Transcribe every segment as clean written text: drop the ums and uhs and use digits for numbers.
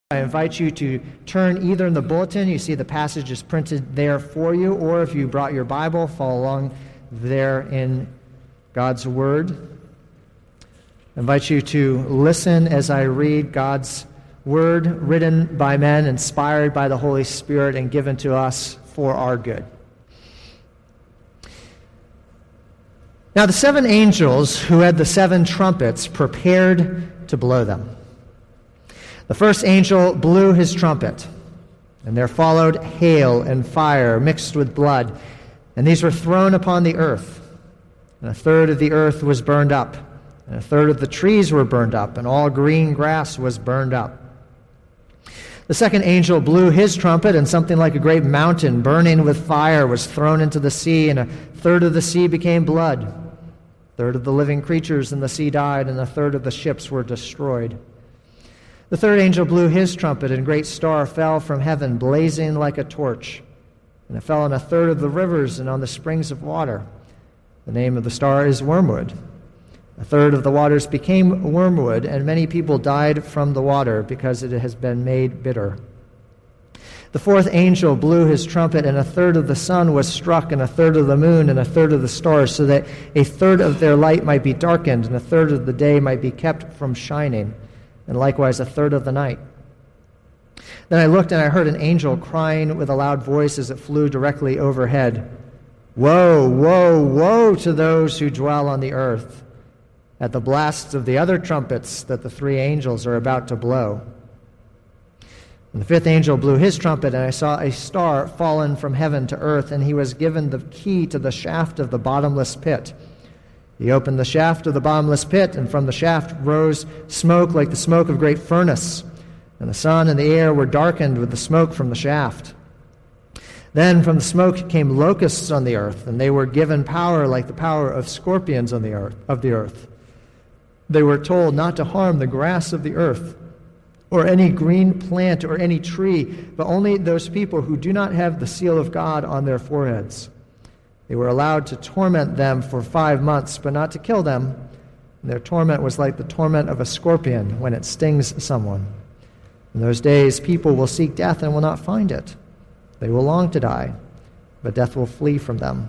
I invite you to turn either in the bulletin. You see the passage is printed there for you, or if you brought your Bible, follow along there in God's Word. I invite you to listen as I read God's Word, written by men, inspired by the Holy Spirit, and given to us for our good. Now the 7 angels who had the 7 trumpets prepared to blow them. The first angel blew his trumpet, and there followed hail and fire mixed with blood, and these were thrown upon the earth. And a third of the earth was burned up, and a third of the trees were burned up, and all green grass was burned up. The second angel blew his trumpet, and something like a great mountain burning with fire was thrown into the sea, and a third of the sea became blood. A third of the living creatures in the sea died, and a third of the ships were destroyed. The third angel blew his trumpet, and a great star fell from heaven, blazing like a torch. And it fell on a third of the rivers and on the springs of water. The name of the star is Wormwood. A third of the waters became wormwood, and many people died from the water because it has been made bitter. The fourth angel blew his trumpet, and a third of the sun was struck, and a third of the moon, and a third of the stars, so that a third of their light might be darkened, and a third of the day might be kept from shining, and likewise a third of the night. Then I looked, and I heard an angel crying with a loud voice as it flew directly overhead, "Woe, woe, woe to those who dwell on the earth, at the blasts of the other trumpets that the 3 angels are about to blow." And the fifth angel blew his trumpet, and I saw a star fallen from heaven to earth, and he was given the key to the shaft of the bottomless pit. He opened the shaft of the bottomless pit, and from the shaft rose smoke like the smoke of great furnace, and the sun and the air were darkened with the smoke from the shaft. Then from the smoke came locusts on the earth, and they were given power like the power of scorpions on the earth. They were told not to harm the grass of the earth, or any green plant or any tree, but only those people who do not have the seal of God on their foreheads. They were allowed to torment them for 5 months, but not to kill them. And their torment was like the torment of a scorpion when it stings someone. In those days, people will seek death and will not find it. They will long to die, but death will flee from them.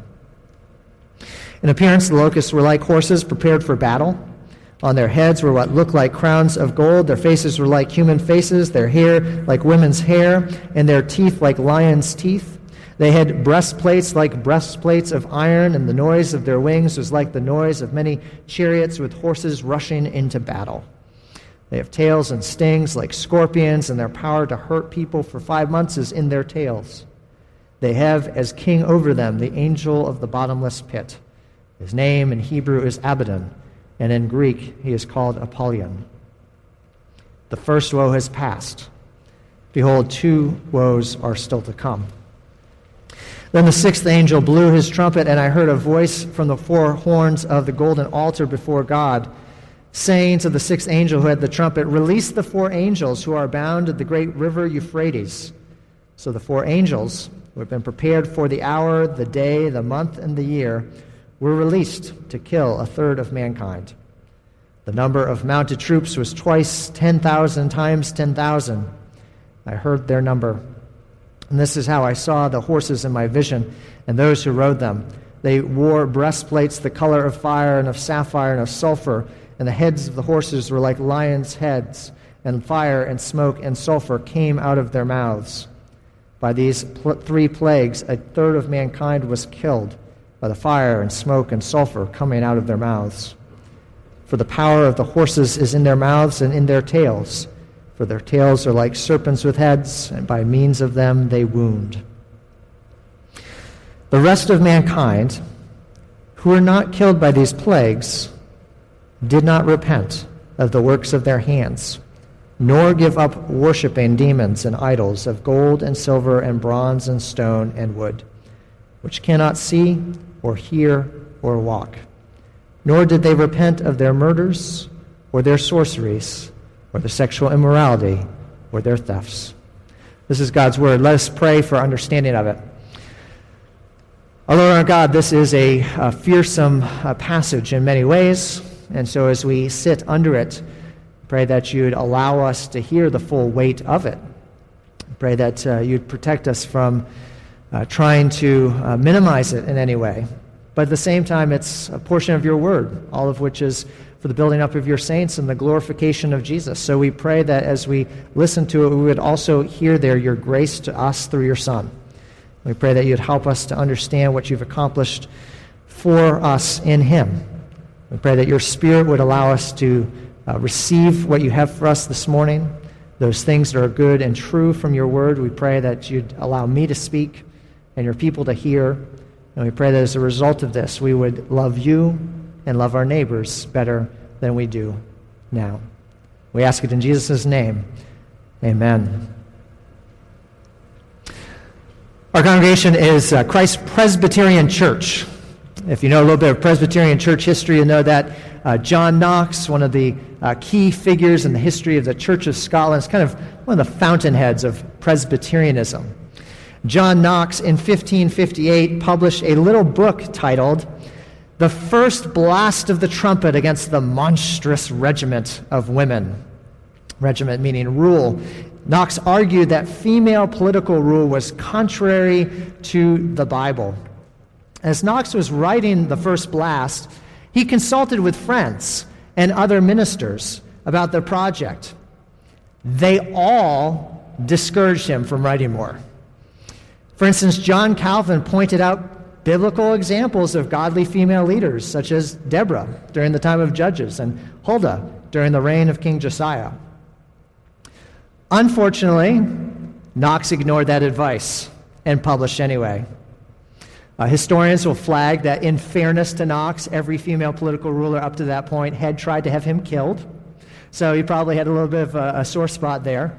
In appearance, the locusts were like horses prepared for battle. On their heads were what looked like crowns of gold. Their faces were like human faces, their hair like women's hair, and their teeth like lions' teeth. They had breastplates like breastplates of iron, and the noise of their wings was like the noise of many chariots with horses rushing into battle. They have tails and stings like scorpions, and their power to hurt people for 5 months is in their tails. They have as king over them the angel of the bottomless pit. His name in Hebrew is Abaddon, and in Greek he is called Apollyon. The first woe has passed. Behold, 2 woes are still to come. Then the 6th angel blew his trumpet, and I heard a voice from the 4 horns of the golden altar before God, saying to the 6th angel who had the trumpet, "Release the 4 angels who are bound at the great river Euphrates." So the 4 angels, who had been prepared for the hour, the day, the month, and the year, were released to kill a third of mankind. The number of mounted troops was twice 10,000 times 10,000. I heard their number. And this is how I saw the horses in my vision and those who rode them. They wore breastplates the color of fire and of sapphire and of sulfur, and the heads of the horses were like lions' heads, and fire and smoke and sulfur came out of their mouths. By these 3 plagues, a third of mankind was killed by the fire and smoke and sulfur coming out of their mouths. For the power of the horses is in their mouths and in their tails. For their tails are like serpents with heads, and by means of them they wound. The rest of mankind, who were not killed by these plagues, did not repent of the works of their hands, nor give up worshiping demons and idols of gold and silver and bronze and stone and wood, which cannot see or hear or walk. Nor did they repent of their murders or their sorceries or their sexual immorality or their thefts. This is God's word. Let us pray for understanding of it. Our Lord our God, this is a fearsome passage in many ways, and so as we sit under it, Pray that you'd allow us to hear the full weight of it. Pray that you'd protect us from trying to minimize it in any way. But at the same time, it's a portion of your word, all of which is for the building up of your saints and the glorification of Jesus. So we pray that as we listen to it, we would also hear there your grace to us through your Son. We pray that you'd help us to understand what you've accomplished for us in him. We pray that your Spirit would allow us to receive what you have for us this morning, those things that are good and true from your word. We pray that you'd allow me to speak and your people to hear. And we pray that as a result of this, we would love you and love our neighbors better than we do now. We ask it in Jesus' name. Amen. Our congregation is Christ Presbyterian Church. If you know a little bit of Presbyterian church history, you know that John Knox, one of the key figures in the history of the Church of Scotland, is kind of one of the fountainheads of Presbyterianism. John Knox, in 1558, published a little book titled The First Blast of the Trumpet Against the Monstrous Regiment of Women. Regiment meaning rule. Knox argued that female political rule was contrary to the Bible. As Knox was writing the first blast, he consulted with friends and other ministers about the project. They all discouraged him from writing more. For instance, John Calvin pointed out biblical examples of godly female leaders, such as Deborah during the time of Judges and Huldah during the reign of King Josiah. Unfortunately, Knox ignored that advice and published anyway. Historians will flag that in fairness to Knox, every female political ruler up to that point had tried to have him killed. So he probably had a little bit of a sore spot there.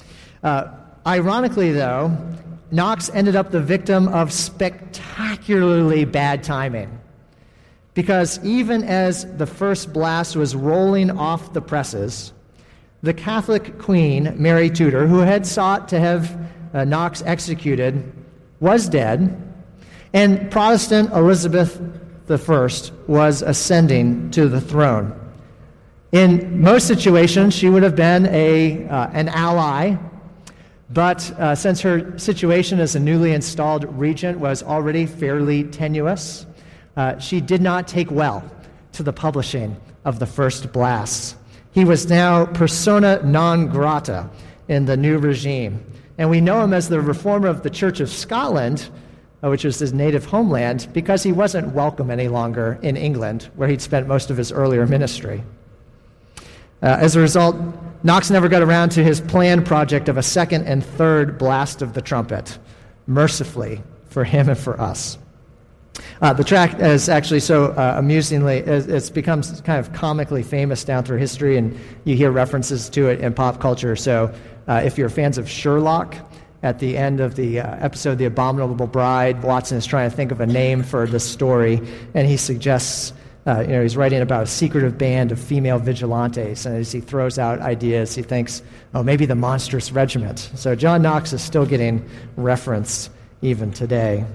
Ironically, though, Knox ended up the victim of spectacularly bad timing. Because even as the first blast was rolling off the presses, the Catholic queen, Mary Tudor, who had sought to have Knox executed, was dead, and Protestant Elizabeth I was ascending to the throne. In most situations, she would have been an ally, but since her situation as a newly installed regent was already fairly tenuous, she did not take well to the publishing of the first blasts. He was now persona non grata in the new regime. And we know him as the reformer of the Church of Scotland, which was his native homeland, because he wasn't welcome any longer in England, where he'd spent most of his earlier ministry. As a result, Knox never got around to his planned project of a second and third blast of the trumpet, mercifully for him and for us. The track is actually so amusingly, it's become kind of comically famous down through history, and you hear references to it in pop culture. So if you're fans of Sherlock, at the end of the episode, The Abominable Bride, Watson is trying to think of a name for the story, and he suggests, he's writing about a secretive band of female vigilantes, and as he throws out ideas, he thinks, maybe the Monstrous Regiment. So John Knox is still getting referenced even today.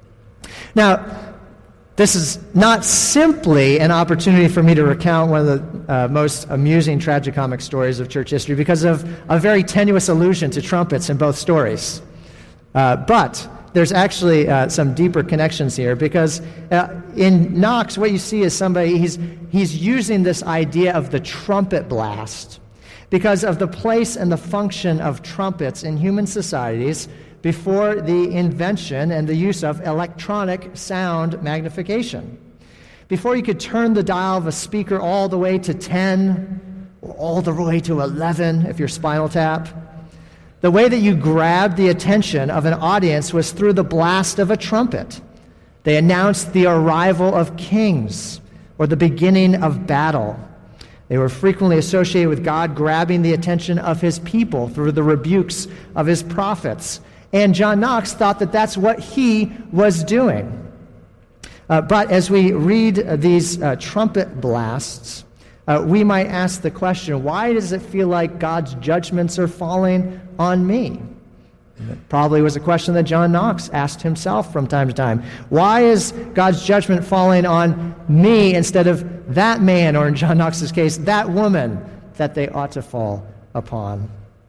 Now, this is not simply an opportunity for me to recount one of the most amusing tragicomic stories of church history because of a very tenuous allusion to trumpets in both stories. But there's actually some deeper connections here because in Knox, what you see is somebody, he's using this idea of the trumpet blast because of the place and the function of trumpets in human societies before the invention and the use of electronic sound magnification. Before you could turn the dial of a speaker all the way to 10 or all the way to 11 if you're Spinal Tap, the way that you grabbed the attention of an audience was through the blast of a trumpet. They announced the arrival of kings or the beginning of battle. They were frequently associated with God grabbing the attention of his people through the rebukes of his prophets. And John Knox thought that that's what he was doing. But as we read these trumpet blasts, we might ask the question, why does it feel like God's judgments are falling on me? It probably was a question that John Knox asked himself from time to time. Why is God's judgment falling on me instead of that man, or in John Knox's case, that woman, that they ought to fall upon.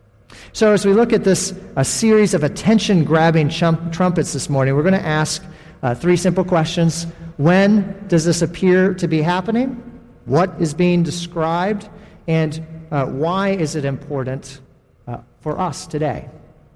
So as we look at this a series of attention-grabbing trumpets this morning, we're going to ask three simple questions. When does this appear to be happening? What is being described? And why is it important for us today?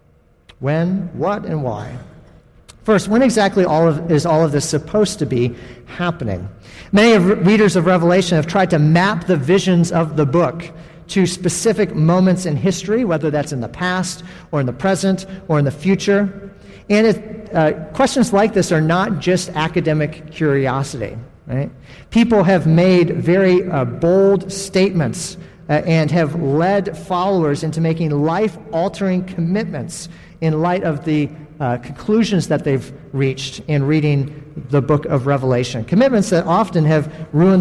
When, what, and why? First, when exactly is all of this supposed to be happening? Many readers of Revelation have tried to map the visions of the book to specific moments in history, whether that's in the past or in the present or in the future. And questions like this are not just academic curiosity, right? People have made very bold statements and have led followers into making life-altering commitments in light of the conclusions that they've reached in reading the book of Revelation. Commitments that often have ruined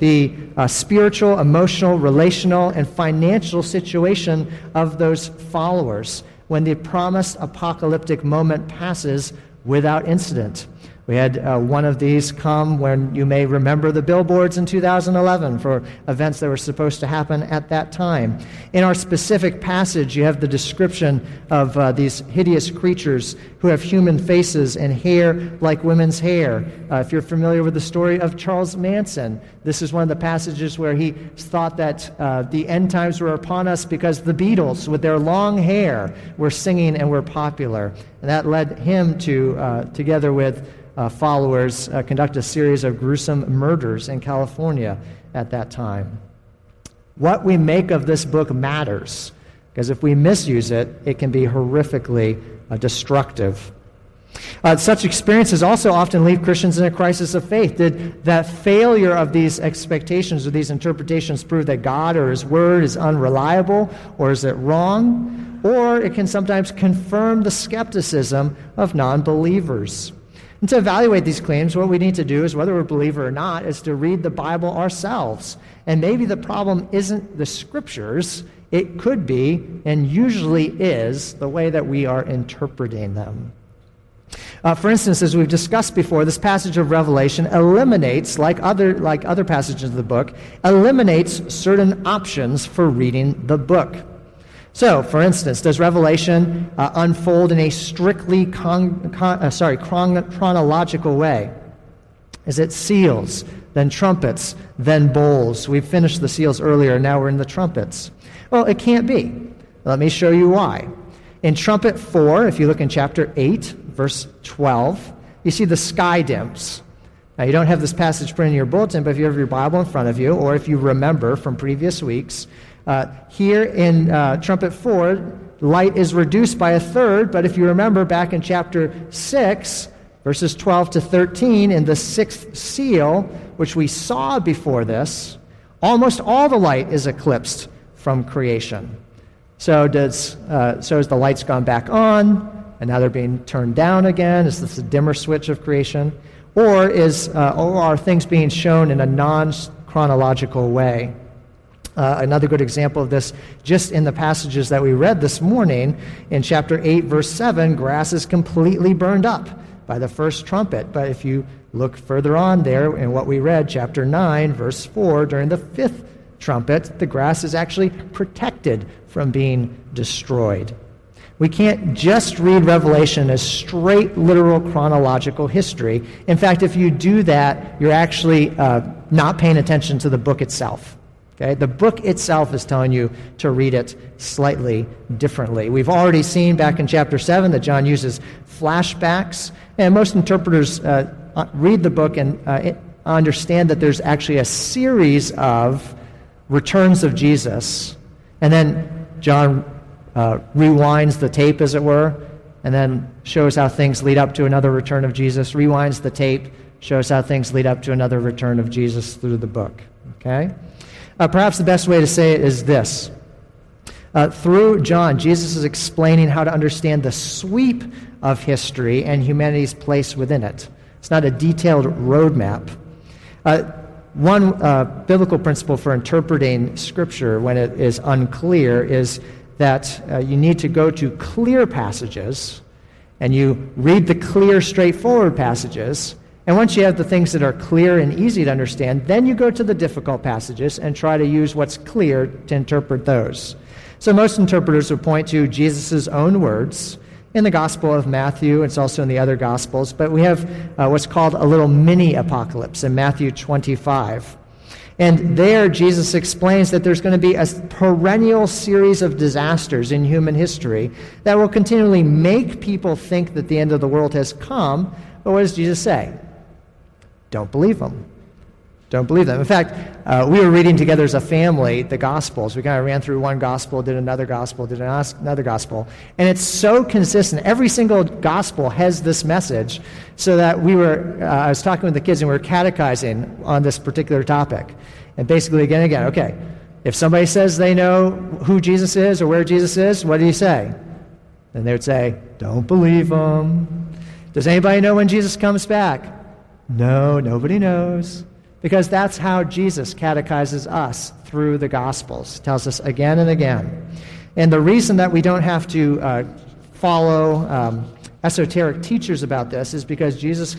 the spiritual, emotional, relational, and financial situation of those followers when the promised apocalyptic moment passes without incident. We had one of these come when you may remember the billboards in 2011 for events that were supposed to happen at that time. In our specific passage, you have the description of these hideous creatures who have human faces and hair like women's hair. If you're familiar with the story of Charles Manson, this is one of the passages where he thought that the end times were upon us because the Beatles, with their long hair, were singing and were popular. And that led him to, together with followers, conduct a series of gruesome murders in California at that time. What we make of this book matters, because if we misuse it, it can be horrifically destructive. Such experiences also often leave Christians in a crisis of faith. Did that failure of these expectations or these interpretations prove that God or His Word is unreliable, or is it wrong? Or it can sometimes confirm the skepticism of non-believers. And to evaluate these claims, what we need to do is, whether we're a believer or not, is to read the Bible ourselves. And maybe the problem isn't the Scriptures. It could be, and usually is, the way that we are interpreting them. For instance, as we've discussed before, this passage of Revelation eliminates, like other passages of the book, eliminates certain options for reading the book. So, for instance, does Revelation unfold in a strictly chronological way? Is it seals, then trumpets, then bowls? We finished the seals earlier, now we're in the trumpets. Well, it can't be. Let me show you why. In trumpet 4, if you look in chapter 8, verse 12, you see the sky dims. Now, you don't have this passage printed in your bulletin, but if you have your Bible in front of you, or if you remember from previous weeks, here in trumpet 4, light is reduced by a third, but if you remember back in chapter 6, verses 12 to 13, in the sixth seal, which we saw before this, almost all the light is eclipsed from creation. So has the lights gone back on, and now they're being turned down again? Is this a dimmer switch of creation? Or are things being shown in a non-chronological way? Another good example of this, just in the passages that we read this morning, in chapter 8, verse 7, grass is completely burned up by the first trumpet. But if you look further on there in what we read, chapter 9, verse 4, during the fifth trumpet, the grass is actually protected from being destroyed. We can't just read Revelation as straight, literal, chronological history. In fact, if you do that, you're actually not paying attention to the book itself. Okay? The book itself is telling you to read it slightly differently. We've already seen back in chapter 7 that John uses flashbacks, and most interpreters read the book and understand that there's actually a series of returns of Jesus, and then John rewinds the tape, as it were, and then shows how things lead up to another return of Jesus, rewinds the tape, shows how things lead up to another return of Jesus through the book. Okay? Perhaps the best way to say it is this. Through John, Jesus is explaining how to understand the sweep of history and humanity's place within it. It's not a detailed roadmap. One biblical principle for interpreting Scripture when it is unclear is that you need to go to clear passages, and you read the clear, straightforward passages, And once you have the things that are clear and easy to understand, then you go to the difficult passages and try to use what's clear to interpret those. So most interpreters would point to Jesus' own words in the Gospel of Matthew. It's also in the other Gospels. But we have what's called a little mini-apocalypse in Matthew 25. And there, Jesus explains that there's going to be a perennial series of disasters in human history that will continually make people think that the end of the world has come. But what does Jesus say? Don't believe them. Don't believe them. In fact, we were reading together as a family the Gospels. We kind of ran through one Gospel, did another Gospel, did another Gospel. And it's so consistent. Every single Gospel has this message, so that I was talking with the kids and we were catechizing on this particular topic. And basically, again and again, okay, if somebody says they know who Jesus is or where Jesus is, what do you say? And they would say, don't believe them. Does anybody know when Jesus comes back? No, nobody knows. Because that's how Jesus catechizes us through the Gospels. Tells us again and again. And the reason that we don't have to follow esoteric teachers about this is because Jesus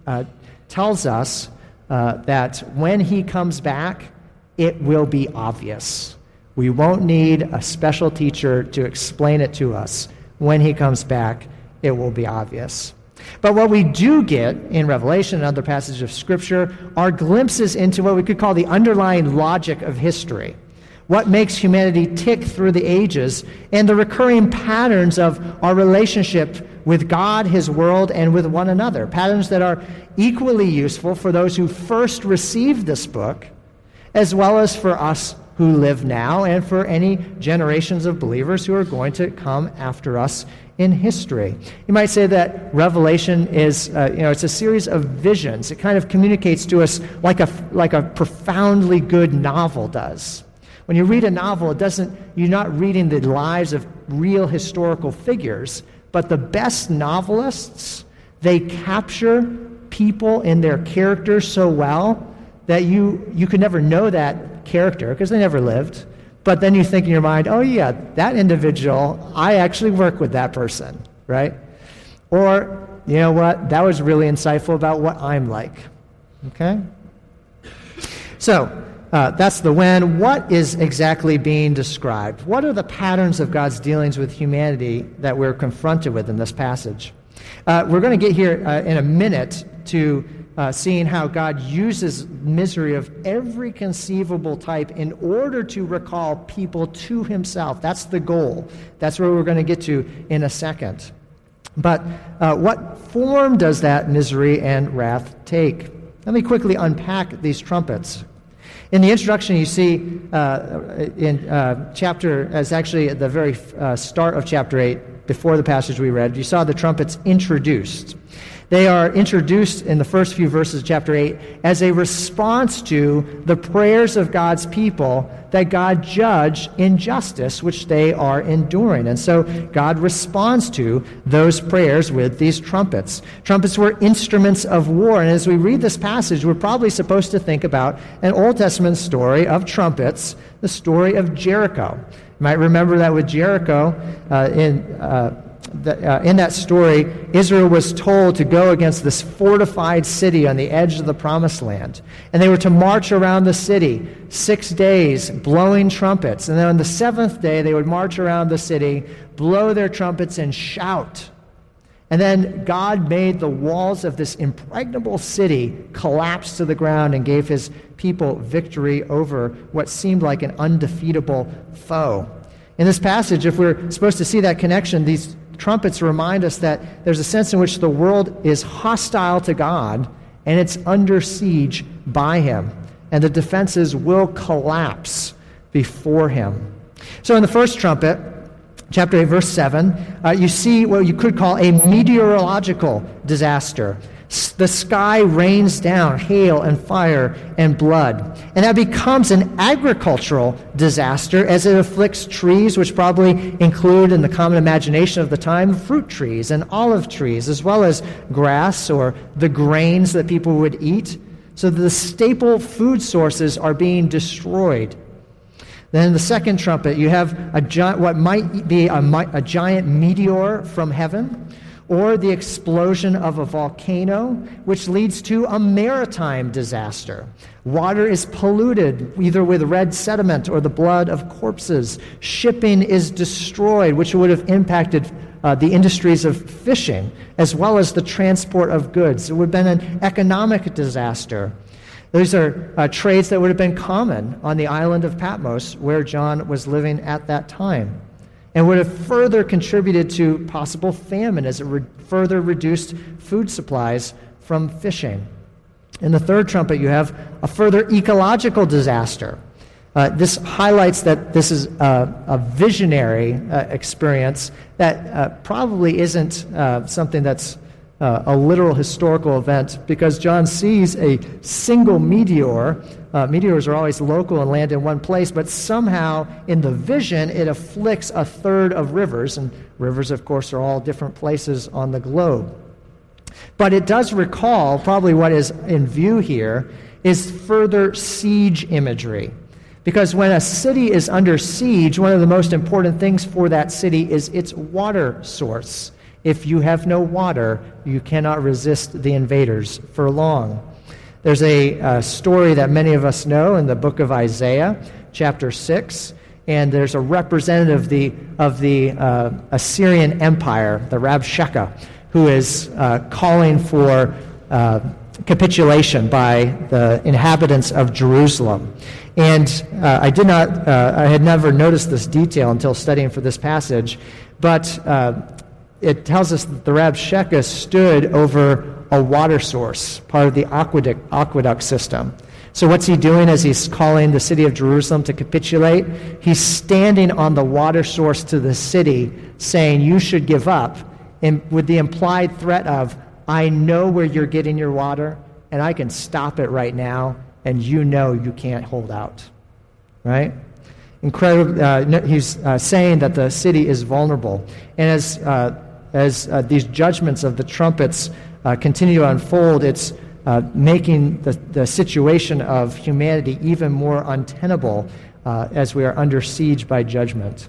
tells us that when he comes back, it will be obvious. We won't need a special teacher to explain it to us. When he comes back, it will be obvious. But what we do get in Revelation and other passages of Scripture are glimpses into what we could call the underlying logic of history, what makes humanity tick through the ages, and the recurring patterns of our relationship with God, his world, and with one another, patterns that are equally useful for those who first received this book, as well as for us who live now and for any generations of believers who are going to come after us in history. You might say that Revelation is, it's a series of visions. It kind of communicates to us like a profoundly good novel does. When you read a novel, you're not reading the lives of real historical figures, but the best novelists, they capture people and their characters so well that you could never know that character because they never lived. But then you think in your mind, oh yeah, that individual, I actually work with that person, right? Or, you know what, that was really insightful about what I'm like, okay? So, that's the when. What is exactly being described? What are the patterns of God's dealings with humanity that we're confronted with in this passage? We're going to get here in a minute to seeing how God uses misery of every conceivable type in order to recall people to himself. That's the goal. That's where we're going to get to in a second. But what form does that misery and wrath take? Let me quickly unpack these trumpets. In the introduction, you see in chapter, as actually at the very start of chapter 8, before the passage we read, you saw the trumpets introduced. They are introduced in the first few verses of chapter 8 as a response to the prayers of God's people that God judge injustice which they are enduring. And so God responds to those prayers with these trumpets. Trumpets were instruments of war. And as we read this passage, we're probably supposed to think about an Old Testament story of trumpets, the story of Jericho. You might remember that with Jericho in that story, Israel was told to go against this fortified city on the edge of the Promised Land. And they were to march around the city 6 days, blowing trumpets. And then on the seventh day, they would march around the city, blow their trumpets, and shout. And then God made the walls of this impregnable city collapse to the ground and gave his people victory over what seemed like an undefeatable foe. In this passage, if we're supposed to see that connection, these trumpets remind us that there's a sense in which the world is hostile to God and it's under siege by him, and the defenses will collapse before him. So in the first trumpet, chapter 8, verse 7, you see what you could call a meteorological disaster. The sky rains down hail and fire and blood. And that becomes an agricultural disaster as it afflicts trees, which probably include, in the common imagination of the time, fruit trees and olive trees, as well as grass or the grains that people would eat. So the staple food sources are being destroyed. Then in the second trumpet, you have what might be a giant meteor from heaven, or the explosion of a volcano, which leads to a maritime disaster. Water is polluted either with red sediment or the blood of corpses. Shipping is destroyed, which would have impacted the industries of fishing, as well as the transport of goods. It would have been an economic disaster. These are trades that would have been common on the island of Patmos, where John was living at that time, and would have further contributed to possible famine as it further reduced food supplies from fishing. In the third trumpet, you have a further ecological disaster. This highlights that this is a visionary experience that probably isn't something that's a literal historical event, because John sees a single meteor. Meteors are always local and land in one place, but somehow in the vision it afflicts a third of rivers, and rivers, of course, are all different places on the globe. But it does recall, probably what is in view here is further siege imagery. Because when a city is under siege, one of the most important things for that city is its water source. If you have no water, you cannot resist the invaders for long. There's a story that many of us know in the book of Isaiah, chapter 6, and there's a representative of the Assyrian Empire, the Rabshakeh, who is calling for capitulation by the inhabitants of Jerusalem. And I had never noticed this detail until studying for this passage, but it tells us that the Rabshakeh stood over a water source, part of the aqueduct system. So what's he doing as he's calling the city of Jerusalem to capitulate? He's standing on the water source to the city, saying, you should give up, and with the implied threat of, I know where you're getting your water, and I can stop it right now, and you know you can't hold out. Right? Incredible. He's saying that the city is vulnerable. And as these judgments of the trumpets continue to unfold, it's making the situation of humanity even more untenable as we are under siege by judgment.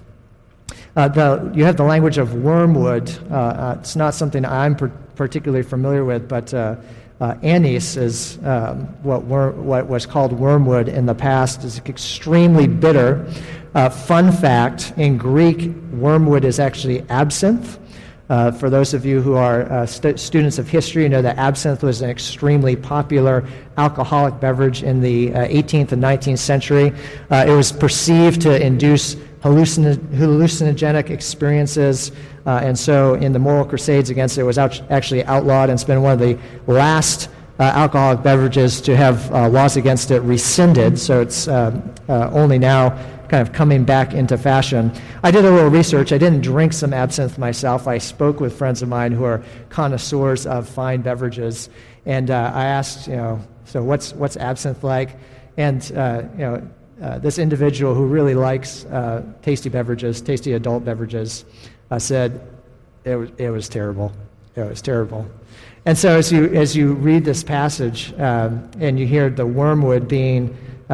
You have the language of wormwood. It's not something I'm particularly familiar with, but anise is what was called wormwood in the past. Is extremely bitter. Fun fact, in Greek, wormwood is actually absinthe. For those of you who are students of history, you know that absinthe was an extremely popular alcoholic beverage in the 18th and 19th century. It was perceived to induce hallucinogenic experiences, and so in the moral crusades against it, was actually outlawed, and it's been one of the last alcoholic beverages to have laws against it rescinded, so it's only now kind of coming back into fashion. I did a little research. I didn't drink some absinthe myself. I spoke with friends of mine who are connoisseurs of fine beverages, and I asked, so what's absinthe like? And this individual who really likes tasty beverages, tasty adult beverages, said it was terrible. It was terrible. And so as you read this passage and you hear the wormwood being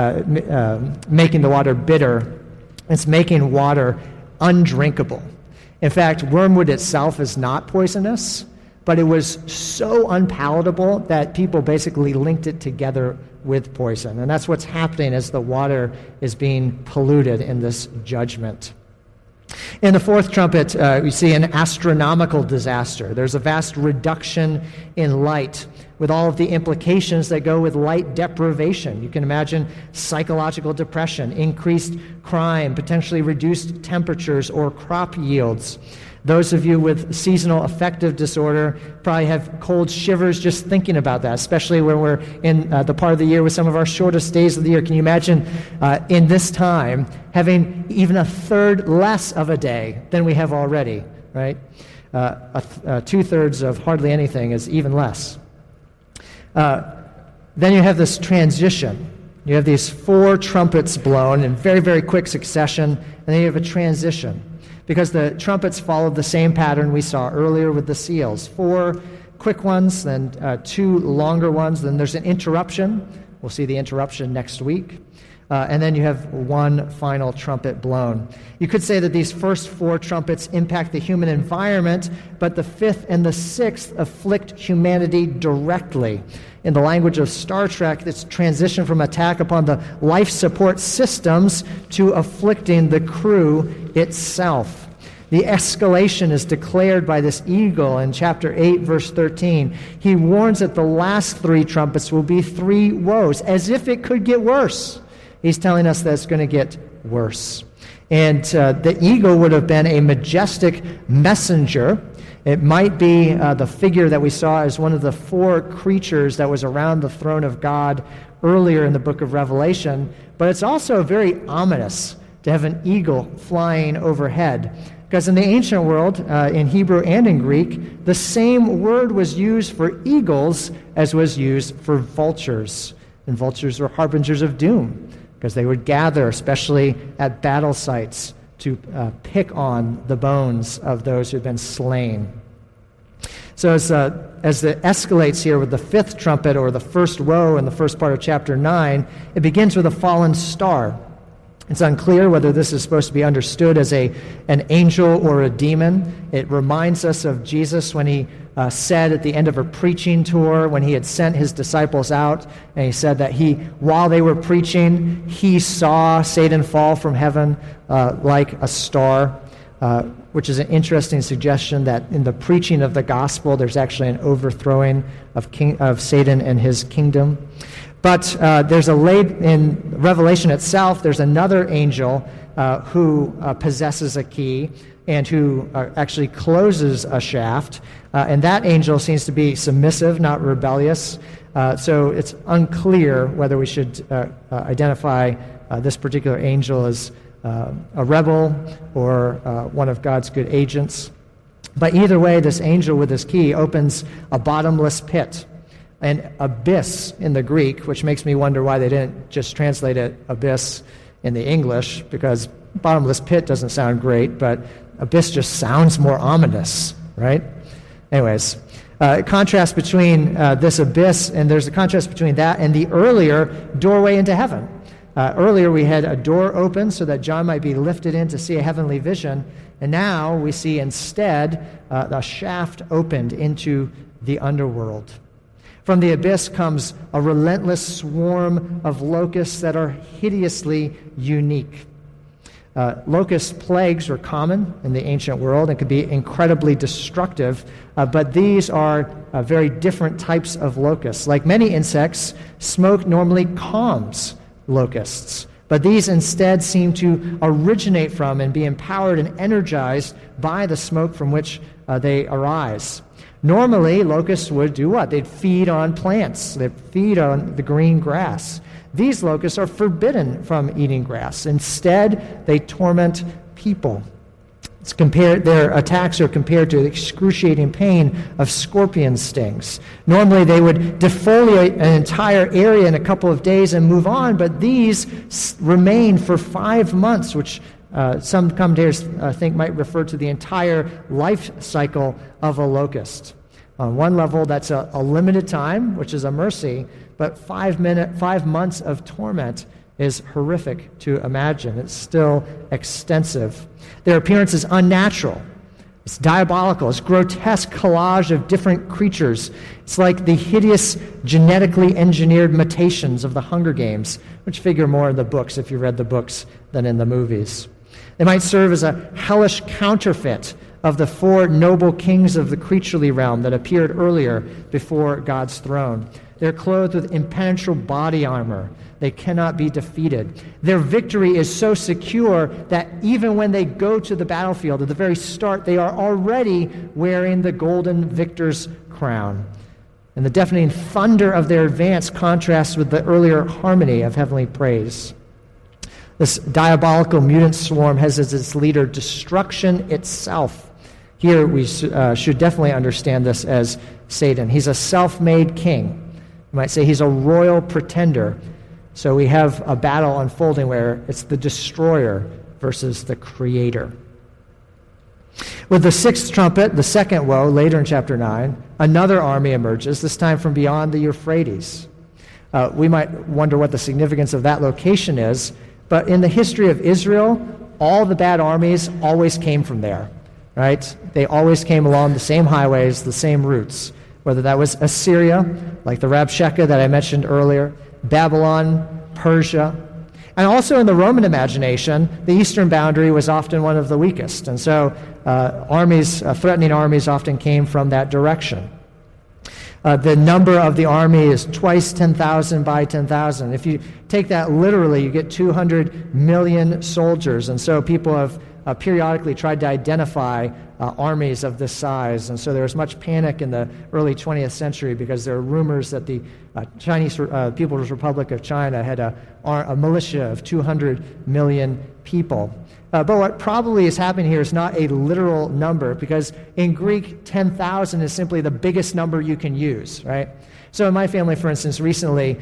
making the water bitter, it's making water undrinkable. In fact, wormwood itself is not poisonous, but it was so unpalatable that people basically linked it together with poison. And that's what's happening as the water is being polluted in this judgment. In the fourth trumpet, we see an astronomical disaster. There's a vast reduction in light, with all of the implications that go with light deprivation. You can imagine psychological depression, increased crime, potentially reduced temperatures or crop yields. Those of you with seasonal affective disorder probably have cold shivers just thinking about that, especially when we're in the part of the year with some of our shortest days of the year. Can you imagine in this time having even a third less of a day than we have already, right? 2/3 of hardly anything is even less. Then you have this transition. You have these 4 trumpets blown in very, very quick succession, and then you have a transition, because the trumpets followed the same pattern we saw earlier with the seals. 4 quick ones, then 2 longer ones, then there's an interruption. We'll see the interruption next week. And then you have one final trumpet blown. You could say that these first 4 trumpets impact the human environment, but the 5th and the 6th afflict humanity directly. In the language of Star Trek, this transition from attack upon the life support systems to afflicting the crew itself. The escalation is declared by this eagle in chapter 8, verse 13. He warns that the last 3 trumpets will be 3 woes, as if it could get worse. He's telling us that it's going to get worse. And the eagle would have been a majestic messenger. It might be the figure that we saw as one of the 4 creatures that was around the throne of God earlier in the book of Revelation. But it's also very ominous to have an eagle flying overhead. Because in the ancient world, in Hebrew and in Greek, the same word was used for eagles as was used for vultures. And vultures were harbingers of doom, because they would gather, especially at battle sites, to pick on the bones of those who had been slain. So as it escalates here with the 5th trumpet, or the first woe in the first part of chapter 9, it begins with a fallen star. It's unclear whether this is supposed to be understood as an angel or a demon. It reminds us of Jesus when he said at the end of a preaching tour, when he had sent his disciples out, and he said that while they were preaching, he saw Satan fall from heaven like a star, which is an interesting suggestion that in the preaching of the gospel, there's actually an overthrowing of Satan and his kingdom. But in Revelation itself, there's another angel who possesses a key and who actually closes a shaft. And that angel seems to be submissive, not rebellious. So it's unclear whether we should identify this particular angel as a rebel or one of God's good agents. But either way, this angel with his key opens a bottomless pit. An abyss in the Greek, which makes me wonder why they didn't just translate it abyss in the English, because bottomless pit doesn't sound great, but abyss just sounds more ominous, right? Anyways, contrast between this abyss, and there's a contrast between that and the earlier doorway into heaven. Earlier we had a door open so that John might be lifted in to see a heavenly vision, and now we see instead a shaft opened into the underworld. From the abyss comes a relentless swarm of locusts that are hideously unique. Locust plagues were common in the ancient world and could be incredibly destructive, but these are very different types of locusts. Like many insects, smoke normally calms locusts, but these instead seem to originate from and be empowered and energized by the smoke from which they arise. Normally, locusts would do what? They'd feed on plants. They'd feed on the green grass. These locusts are forbidden from eating grass. Instead, they torment people. Their attacks are compared to the excruciating pain of scorpion stings. Normally, they would defoliate an entire area in a couple of days and move on, but these remain for 5 months, which some commentators think might refer to the entire life cycle of a locust. On one level, that's a limited time, which is a mercy, but 5 months of torment is horrific to imagine. It's still extensive. Their appearance is unnatural. It's diabolical. It's a grotesque collage of different creatures. It's like the hideous genetically engineered mutations of the Hunger Games, which figure more in the books, if you read the books, than in the movies. They might serve as a hellish counterfeit of the 4 noble kings of the creaturely realm that appeared earlier before God's throne. They're clothed with impenetrable body armor. They cannot be defeated. Their victory is so secure that even when they go to the battlefield at the very start, they are already wearing the golden victor's crown. And the deafening thunder of their advance contrasts with the earlier harmony of heavenly praise. This diabolical mutant swarm has as its leader destruction itself. Here we should definitely understand this as Satan. He's a self-made king. You might say he's a royal pretender. So we have a battle unfolding where it's the destroyer versus the creator. With the 6th trumpet, the second woe, later in chapter 9, another army emerges, this time from beyond the Euphrates. We might wonder what the significance of that location is, but in the history of Israel, all the bad armies always came from there, right? They always came along the same highways, the same routes, whether that was Assyria, like the Rabshakeh that I mentioned earlier, Babylon, Persia. And also in the Roman imagination, the eastern boundary was often one of the weakest. And so threatening armies often came from that direction. The number of the army is twice 10,000 by 10,000. If you take that literally, you get 200 million soldiers. And so people have periodically tried to identify armies of this size. And so there was much panic in the early 20th century because there are rumors that the Chinese People's Republic of China had a militia of 200 million people. But what probably is happening here is not a literal number, because in Greek, 10,000 is simply the biggest number you can use, right? So in my family, for instance, recently,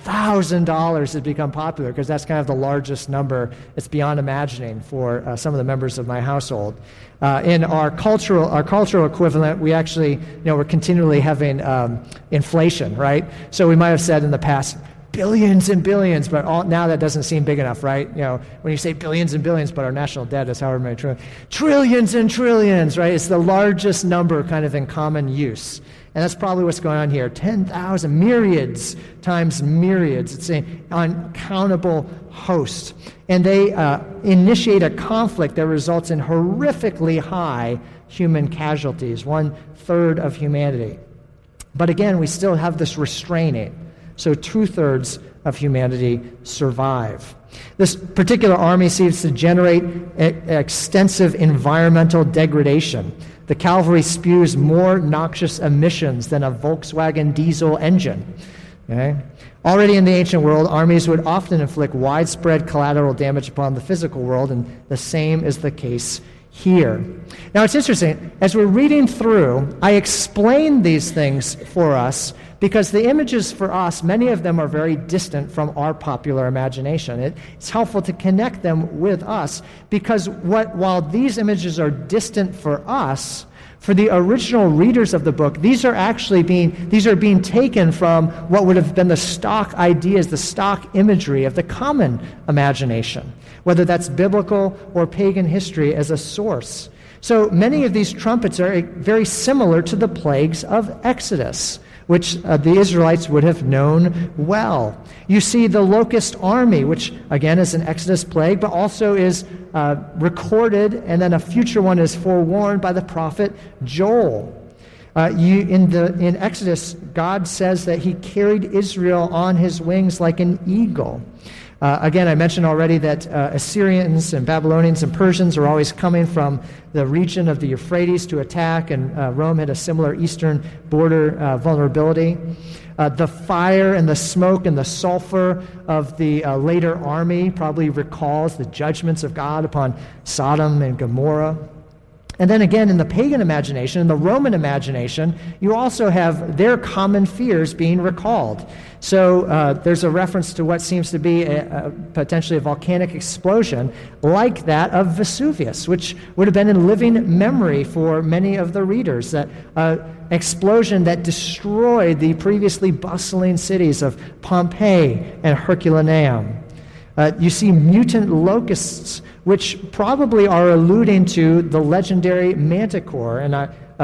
$1,000 has become popular because that's kind of the largest number. It's beyond imagining for some of the members of my household. In our cultural equivalent, we actually, we're continually having inflation, right? So we might have said in the past, billions and billions, but now that doesn't seem big enough, right? When you say billions and billions, but our national debt is however many trillions and trillions, right? It's the largest number kind of in common use. And that's probably what's going on here. 10,000, myriads times myriads. It's an uncountable host. And they initiate a conflict that results in horrifically high human casualties, 1/3 of humanity. But again, we still have this restraining. So 2/3 of humanity survive. This particular army seems to generate extensive environmental degradation. The cavalry spews more noxious emissions than a Volkswagen diesel engine. Okay? Already in the ancient world, armies would often inflict widespread collateral damage upon the physical world, and the same is the case here. Now it's interesting, as we're reading through, I explain these things for us because the images for us, many of them are very distant from our popular imagination. It's helpful to connect them with us because while these images are distant for us, for the original readers of the book, these are being taken from what would have been the stock ideas, the stock imagery of the common imagination, whether that's biblical or pagan history as a source. So many of these trumpets are very similar to the plagues of Exodus, which the Israelites would have known well. You see the locust army, which again is an Exodus plague, but also is recorded, and then a future one is forewarned by the prophet Joel. In Exodus, God says that he carried Israel on his wings like an eagle. Again, I mentioned already that Assyrians and Babylonians and Persians are always coming from the region of the Euphrates to attack, and Rome had a similar eastern border vulnerability. The fire and the smoke and the sulfur of the later army probably recalls the judgments of God upon Sodom and Gomorrah. And then again, in the pagan imagination, in the Roman imagination, you also have their common fears being recalled. So there's a reference to what seems to be potentially a volcanic explosion like that of Vesuvius, which would have been in living memory for many of the readers, that explosion that destroyed the previously bustling cities of Pompeii and Herculaneum. You see mutant locusts, which probably are alluding to the legendary manticore, and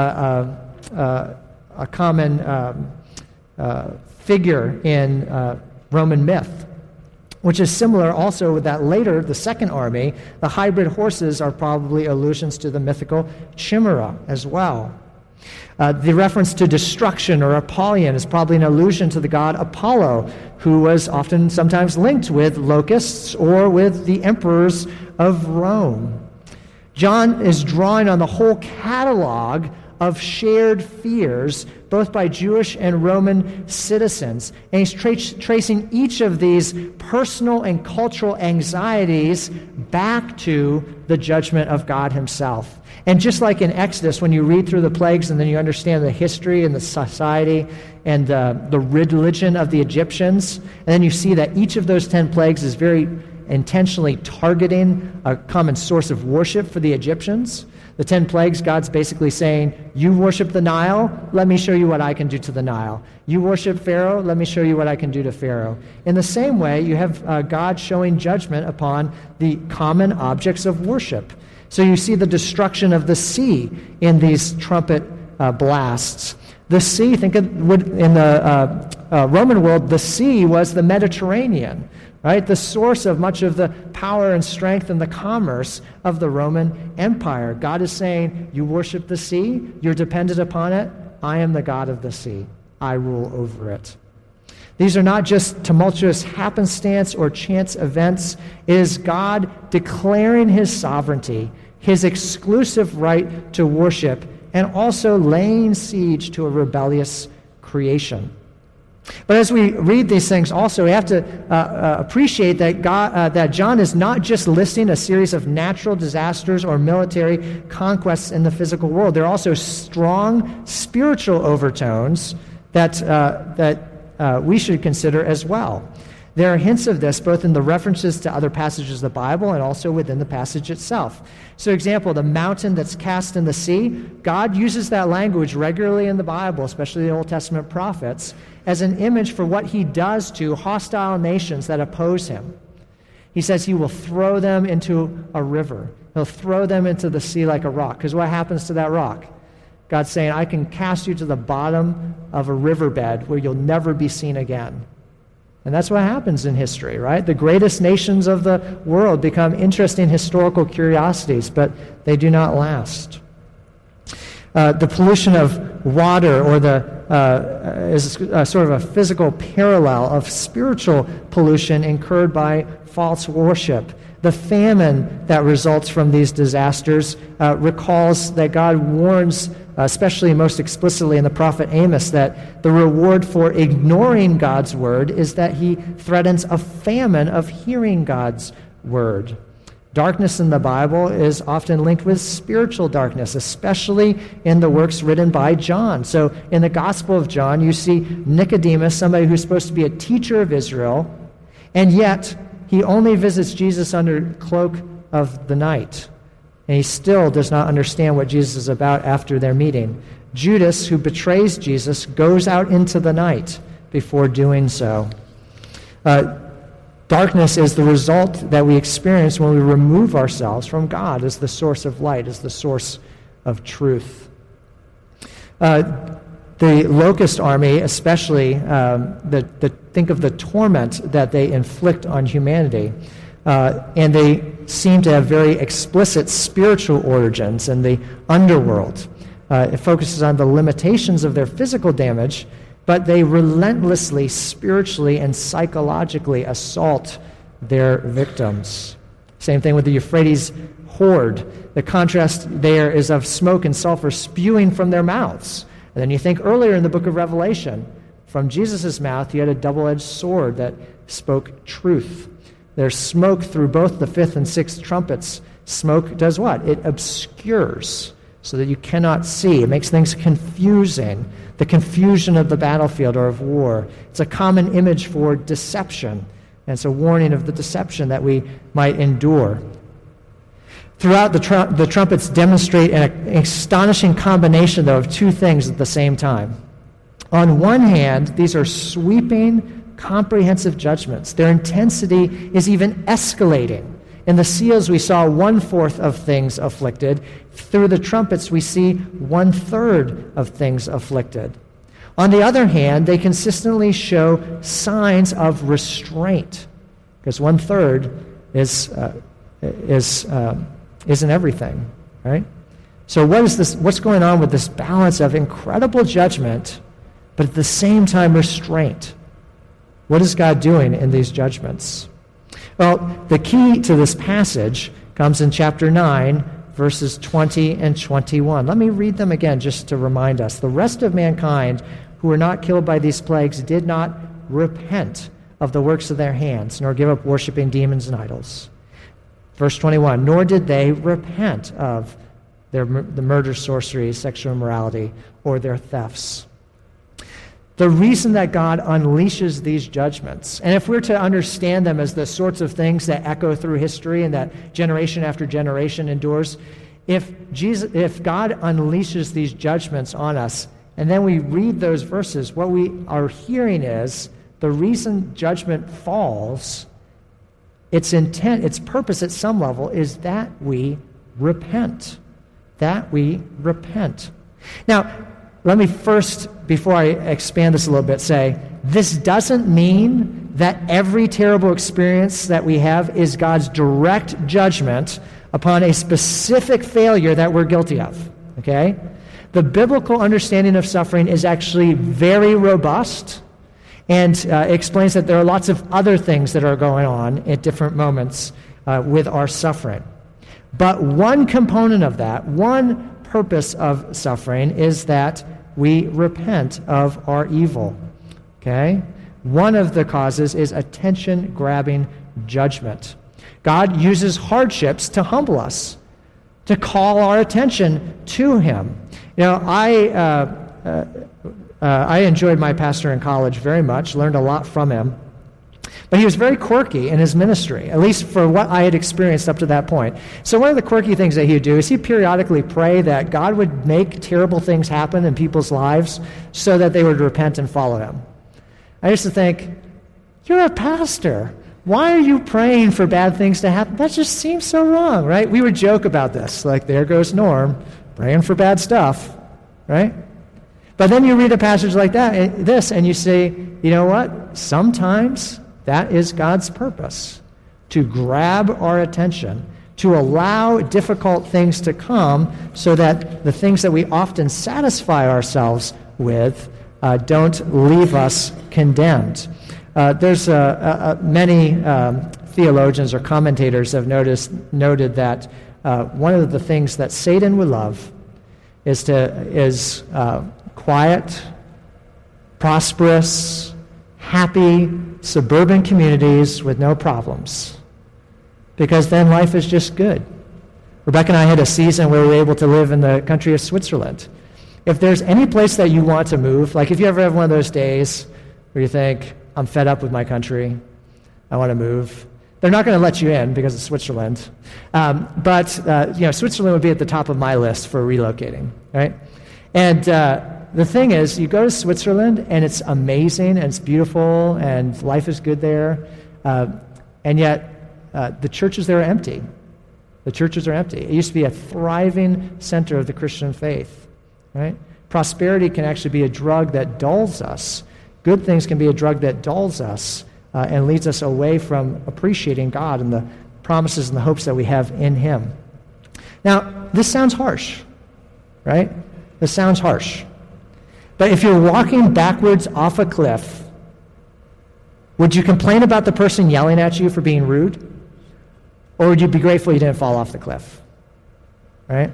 a common figure in Roman myth, which is similar also with that later, the second army. The hybrid horses are probably allusions to the mythical chimera as well. The reference to destruction or Apollyon is probably an allusion to the god Apollo, who was often sometimes linked with locusts or with the emperors of Rome. John is drawing on the whole catalog of shared fears, both by Jewish and Roman citizens. And he's tracing each of these personal and cultural anxieties back to the judgment of God himself. And just like in Exodus, when you read through the plagues and then you understand the history and the society and the religion of the Egyptians, and then you see that each of those 10 plagues is very intentionally targeting a common source of worship for the Egyptians, The 10 plagues, God's basically saying, you worship the Nile, let me show you what I can do to the Nile. You worship Pharaoh, let me show you what I can do to Pharaoh. In the same way, you have God showing judgment upon the common objects of worship. So you see the destruction of the sea in these trumpet blasts. The sea, think of in the Roman world, the sea was the Mediterranean, right? The source of much of the power and strength and the commerce of the Roman Empire. God is saying, you worship the sea, you're dependent upon it, I am the God of the sea. I rule over it. These are not just tumultuous happenstance or chance events. It is God declaring his sovereignty, his exclusive right to worship, and also laying siege to a rebellious creation. But as we read these things, also we have to appreciate that that John is not just listing a series of natural disasters or military conquests in the physical world. There are also strong spiritual overtones that we should consider as well. There are hints of this both in the references to other passages of the Bible and also within the passage itself. So, example, the mountain that's cast in the sea, God uses that language regularly in the Bible, especially the Old Testament prophets, as an image for what he does to hostile nations that oppose him. He says he will throw them into a river. He'll throw them into the sea like a rock. Because what happens to that rock? God's saying, I can cast you to the bottom of a riverbed where you'll never be seen again. And that's what happens in history, right? The greatest nations of the world become interesting historical curiosities, but they do not last. The pollution of water, or is sort of a physical parallel of spiritual pollution incurred by false worship. The famine that results from these disasters recalls that God warns, especially most explicitly in the prophet Amos, that the reward for ignoring God's word is that he threatens a famine of hearing God's word. Darkness in the Bible is often linked with spiritual darkness, especially in the works written by John. So in the Gospel of John, you see Nicodemus, somebody who's supposed to be a teacher of Israel, and yet he only visits Jesus under cloak of the night. And he still does not understand what Jesus is about after their meeting. Judas, who betrays Jesus, goes out into the night before doing so. Darkness is the result that we experience when we remove ourselves from God as the source of light, as the source of truth. The locust army, especially, think of the torment that they inflict on humanity. And they seem to have very explicit spiritual origins in the underworld. It focuses on the limitations of their physical damage, but they relentlessly, spiritually, and psychologically assault their victims. Same thing with the Euphrates horde. The contrast there is of smoke and sulfur spewing from their mouths. And then you think earlier in the book of Revelation, from Jesus' mouth, he had a double-edged sword that spoke truth. There's smoke through both the fifth and sixth trumpets. Smoke does what? It obscures so that you cannot see. It makes things confusing. The confusion of the battlefield or of war. It's a common image for deception. And it's a warning of the deception that we might endure. Throughout, the trumpets demonstrate an astonishing combination, though, of two things at the same time. On one hand, these are sweeping, comprehensive judgments. Their intensity is even escalating. In the seals, we saw 1/4 of things afflicted. Through the trumpets, we see 1/3 of things afflicted. On the other hand, they consistently show signs of restraint, because 1/3 isn't everything, right? So what's going on with this balance of incredible judgment, but at the same time restraint? What is God doing in these judgments? Well, the key to this passage comes in chapter 9, verses 20 and 21. Let me read them again just to remind us. The rest of mankind who were not killed by these plagues did not repent of the works of their hands, nor give up worshiping demons and idols. Verse 21, nor did they repent of the murder, sorcery, sexual immorality, or their thefts. The reason that God unleashes these judgments, and if we're to understand them as the sorts of things that echo through history and that generation after generation endures, if God unleashes these judgments on us, and then we read those verses, what we are hearing is the reason judgment falls, its intent, its purpose at some level is that we repent. That we repent. Now, let me first, before I expand this a little bit, say, this doesn't mean that every terrible experience that we have is God's direct judgment upon a specific failure that we're guilty of, okay? The biblical understanding of suffering is actually very robust and explains that there are lots of other things that are going on at different moments with our suffering. But one component of that, one purpose of suffering is that we repent of our evil, okay? One of the causes is attention-grabbing judgment. God uses hardships to humble us, to call our attention to Him. You know, I enjoyed my pastor in college very much, learned a lot from him, but he was very quirky in his ministry, at least for what I had experienced up to that point. So one of the quirky things that he would do is he'd periodically pray that God would make terrible things happen in people's lives so that they would repent and follow Him. I used to think, you're a pastor. Why are you praying for bad things to happen? That just seems so wrong, right? We would joke about this, like, there goes Norm, praying for bad stuff, right? But then you read a passage like that, and you say, you know what? Sometimes that is God's purpose, to grab our attention, to allow difficult things to come so that the things that we often satisfy ourselves with don't leave us condemned. There's many theologians or commentators have noted that one of the things that Satan would love is quiet, prosperous, happy suburban communities with no problems, because then life is just good. Rebecca and I had a season where we were able to live in the country of Switzerland. If there's any place that you want to move, like if you ever have one of those days where you think, I'm fed up with my country, I want to move, they're not going to let you in because it's Switzerland. But Switzerland would be at the top of my list for relocating, right? And the thing is, you go to Switzerland, and it's amazing, and it's beautiful, and life is good there, and yet the churches there are empty. The churches are empty. It used to be a thriving center of the Christian faith, right? Prosperity can actually be a drug that dulls us. Good things can be a drug that dulls us and leads us away from appreciating God and the promises and the hopes that we have in Him. Now, this sounds harsh, right? This sounds harsh. But if you're walking backwards off a cliff, would you complain about the person yelling at you for being rude? Or would you be grateful you didn't fall off the cliff? Right?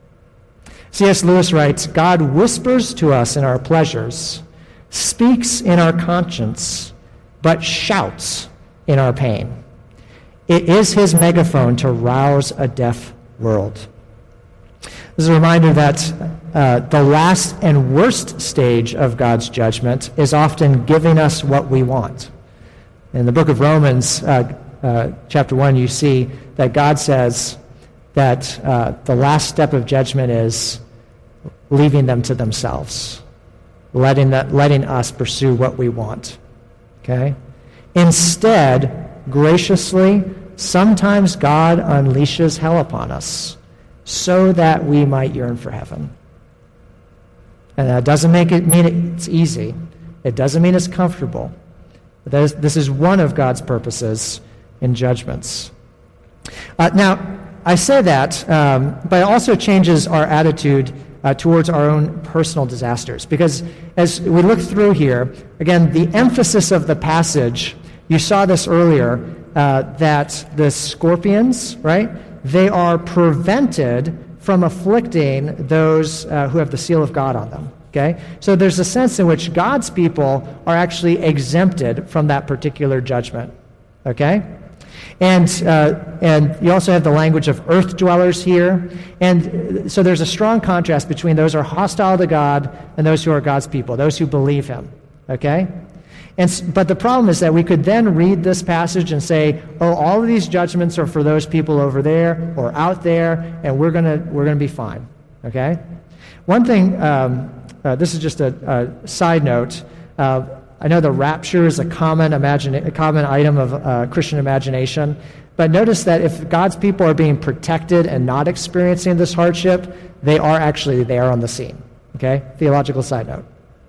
C.S. Lewis writes, God whispers to us in our pleasures, speaks in our conscience, but shouts in our pain. It is His megaphone to rouse a deaf world. This is a reminder that the last and worst stage of God's judgment is often giving us what we want. In the book of Romans, chapter 1, you see that God says that the last step of judgment is leaving them to themselves, letting us pursue what we want. Okay? Instead, graciously, sometimes God unleashes hell upon us so that we might yearn for heaven. And that doesn't mean it's easy. It doesn't mean it's comfortable. But this is one of God's purposes in judgments. Now, I say that, but it also changes our attitude towards our own personal disasters. Because as we look through here, again, the emphasis of the passage, you saw this earlier, that the scorpions, right, they are prevented from afflicting those who have the seal of God on them. Okay? So there's a sense in which God's people are actually exempted from that particular judgment. Okay? And you also have the language of earth dwellers here. And so there's a strong contrast between those who are hostile to God and those who are God's people, those who believe Him. Okay? But the problem is that we could then read this passage and say, oh, all of these judgments are for those people over there or out there, and we're gonna be fine. Okay? One thing, this is just a side note. I know the rapture is a common item of Christian imagination, but notice that if God's people are being protected and not experiencing this hardship, they are actually there on the scene. Okay? Theological side note.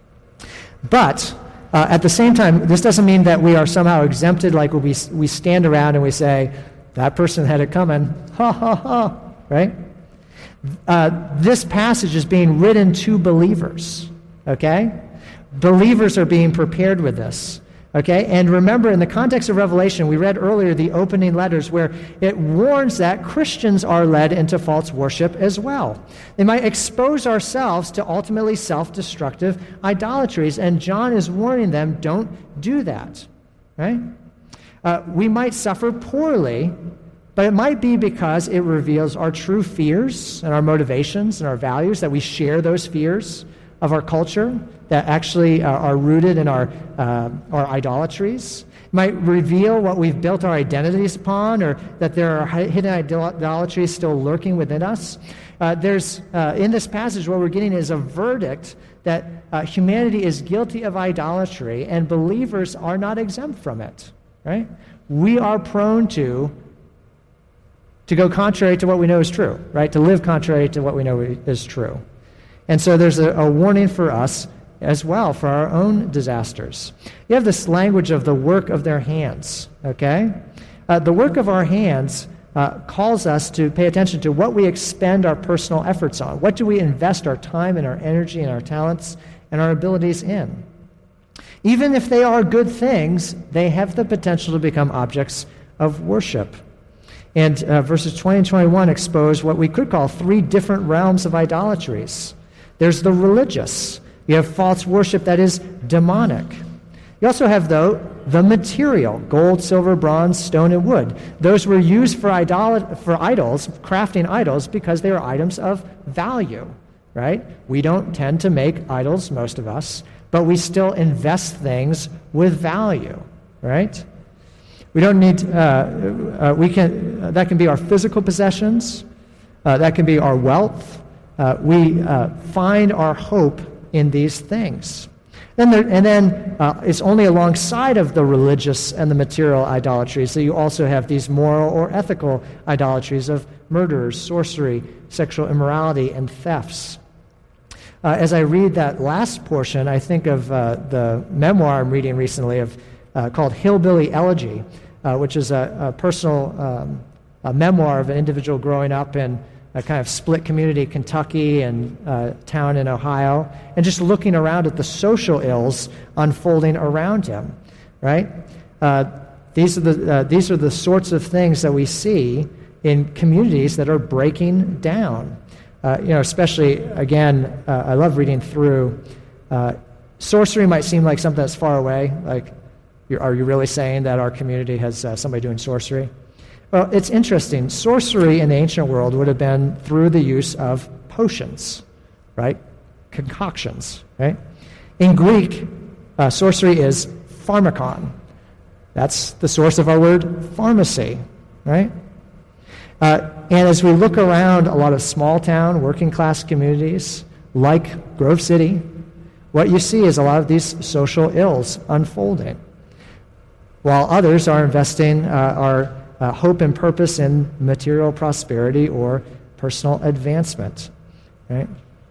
But at the same time, this doesn't mean that we are somehow exempted, like we stand around and we say, that person had it coming, ha, ha, ha, right? This passage is being written to believers, okay? Believers are being prepared with this, okay? And remember, in the context of Revelation, we read earlier the opening letters where it warns that Christians are led into false worship as well. They might expose ourselves to ultimately self-destructive idolatries, and John is warning them, don't do that, right? We might suffer poorly, but it might be because it reveals our true fears and our motivations and our values, that we share those fears of our culture that actually are rooted in our idolatries. It might reveal what we've built our identities upon, or that there are hidden idolatries still lurking within us. In this passage, what we're getting is a verdict that humanity is guilty of idolatry, and believers are not exempt from it. Right? We are prone to go contrary to what we know is true, right? To live contrary to what we know is true. And so there's a warning for us as well for our own disasters. You have this language of the work of their hands, okay? The work of our hands calls us to pay attention to what we expend our personal efforts on. What do we invest our time and our energy and our talents and our abilities in? Even if they are good things, they have the potential to become objects of worship. And verses 20 and 21 expose what we could call three different realms of idolatries. There's the religious. You have false worship that is demonic. You also have, though, the material, gold, silver, bronze, stone, and wood. Those were used for idols, crafting idols, because they are items of value, right? We don't tend to make idols, most of us, but we still invest things with value, right? We don't need, that can be our physical possessions, that can be our wealth. We find our hope in these things. And then it's only alongside of the religious and the material idolatries that you also have these moral or ethical idolatries of murders, sorcery, sexual immorality, and thefts. As I read that last portion, I think of the memoir I'm reading recently called Hillbilly Elegy, which is a personal memoir of an individual growing up in a kind of split community, Kentucky, and town in Ohio, and just looking around at the social ills unfolding around him, right? These are the sorts of things that we see in communities that are breaking down. Especially, again, I love reading through. Sorcery might seem like something that's far away. Like, are you really saying that our community has somebody doing sorcery? Well, it's interesting. Sorcery in the ancient world would have been through the use of potions, right? Concoctions, right? In Greek, sorcery is pharmakon. That's the source of our word pharmacy, right? And as we look around a lot of small-town, working-class communities like Grove City, what you see is a lot of these social ills unfolding, while others are investing our hope and purpose in material prosperity or personal advancement, right?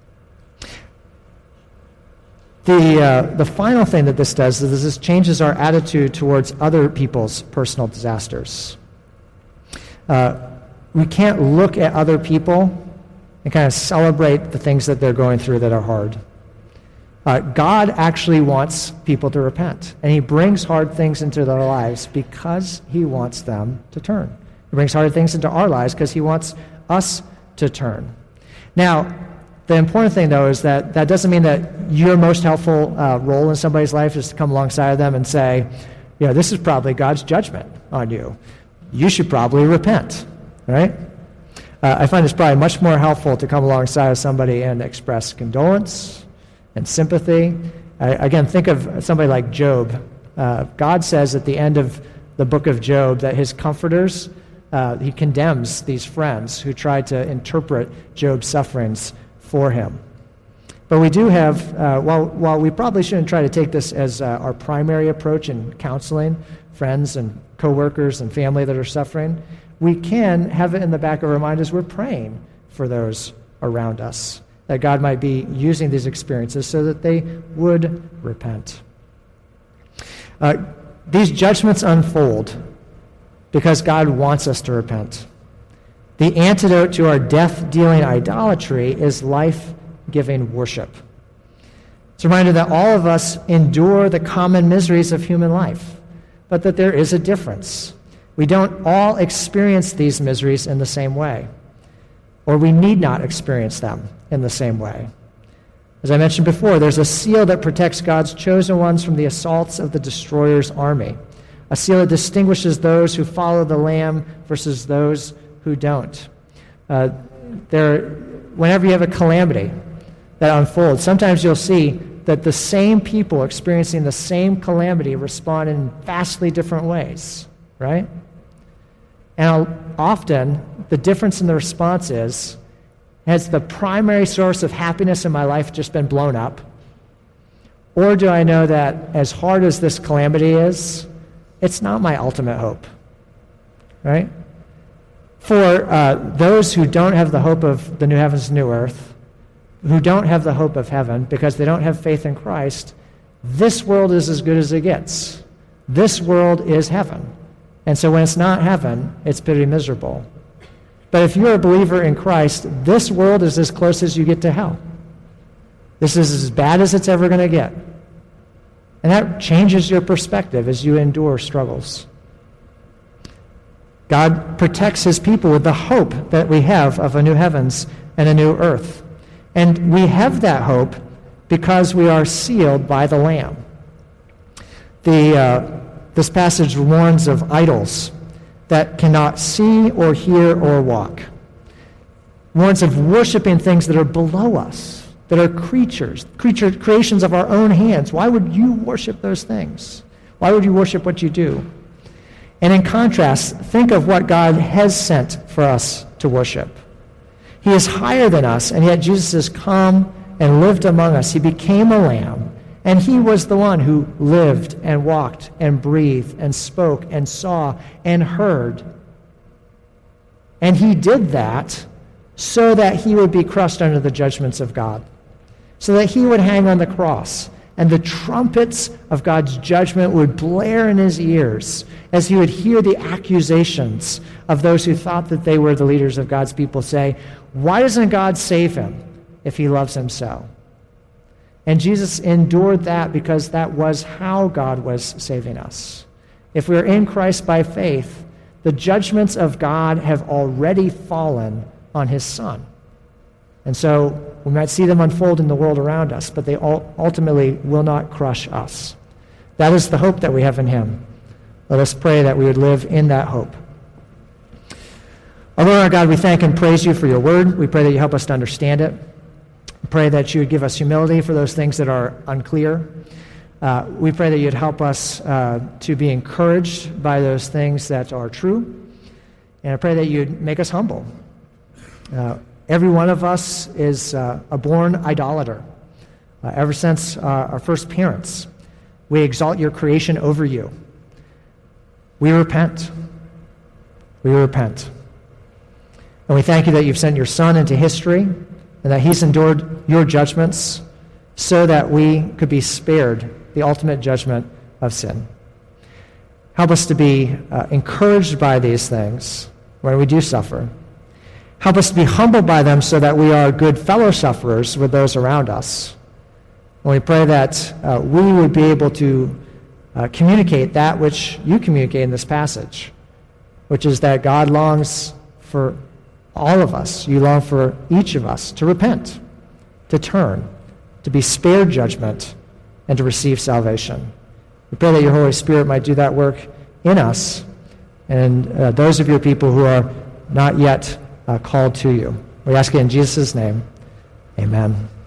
The final thing that this does is this changes our attitude towards other people's personal disasters. We can't look at other people and kind of celebrate the things that they're going through that are hard. God actually wants people to repent, and he brings hard things into their lives because he wants them to turn. He brings hard things into our lives because he wants us to turn. Now, the important thing, though, is that doesn't mean that your most helpful role in somebody's life is to come alongside of them and say, this is probably God's judgment on you. You should probably repent, right? I find it's probably much more helpful to come alongside of somebody and express condolence and sympathy. Again, think of somebody like Job. God says at the end of the book of Job that his comforters, he condemns these friends who tried to interpret Job's sufferings for him. But we do have, while we probably shouldn't try to take this as our primary approach in counseling friends and coworkers and family that are suffering, we can have it in the back of our mind as we're praying for those around us, that God might be using these experiences so that they would repent. These judgments unfold because God wants us to repent. The antidote to our death-dealing idolatry is life-giving worship. It's a reminder that all of us endure the common miseries of human life, but that there is a difference. We don't all experience these miseries in the same way, or we need not experience them in the same way. As I mentioned before, there's a seal that protects God's chosen ones from the assaults of the destroyer's army, a seal that distinguishes those who follow the Lamb versus those who don't. Whenever you have a calamity that unfolds, sometimes you'll see that the same people experiencing the same calamity respond in vastly different ways, right? And often, the difference in the response is, has the primary source of happiness in my life just been blown up? Or do I know that as hard as this calamity is, it's not my ultimate hope, right? For those who don't have the hope of the new heavens and new earth, who don't have the hope of heaven because they don't have faith in Christ, this world is as good as it gets. This world is heaven. And so when it's not heaven, it's pretty miserable. But if you're a believer in Christ, this world is as close as you get to hell. This is as bad as it's ever going to get. And that changes your perspective as you endure struggles. God protects his people with the hope that we have of a new heavens and a new earth. And we have that hope because we are sealed by the Lamb. This passage warns of idols that cannot see or hear or walk. Warns of worshiping things that are below us, that are creations of our own hands. Why would you worship those things? Why would you worship what you do? And in contrast, think of what God has sent for us to worship. He is higher than us, and yet Jesus has come and lived among us. He became a lamb, and he was the one who lived and walked and breathed and spoke and saw and heard. And he did that so that he would be crushed under the judgments of God, so that he would hang on the cross, and the trumpets of God's judgment would blare in his ears as he would hear the accusations of those who thought that they were the leaders of God's people say, "Why doesn't God save him if he loves him so?" And Jesus endured that because that was how God was saving us. If we are in Christ by faith, the judgments of God have already fallen on his Son. And so we might see them unfold in the world around us, but they ultimately will not crush us. That is the hope that we have in him. Let us pray that we would live in that hope. Our Lord, our God, we thank and praise you for your word. We pray that you help us to understand it. We pray that you would give us humility for those things that are unclear. We pray that you'd help us to be encouraged by those things that are true. And I pray that you'd make us humble. Every one of us is a born idolater. Ever since our first parents, we exalt your creation over you. We repent. We repent. And we thank you that you've sent your Son into history and that he's endured your judgments so that we could be spared the ultimate judgment of sin. Help us to be encouraged by these things when we do suffer. Help us to be humbled by them so that we are good fellow sufferers with those around us. And we pray that we would be able to communicate that which you communicate in this passage, which is that God longs for all of us. You long for each of us to repent, to turn, to be spared judgment, and to receive salvation. We pray that your Holy Spirit might do that work in us and those of your people who are not yet called to you. We ask it in Jesus' name. Amen.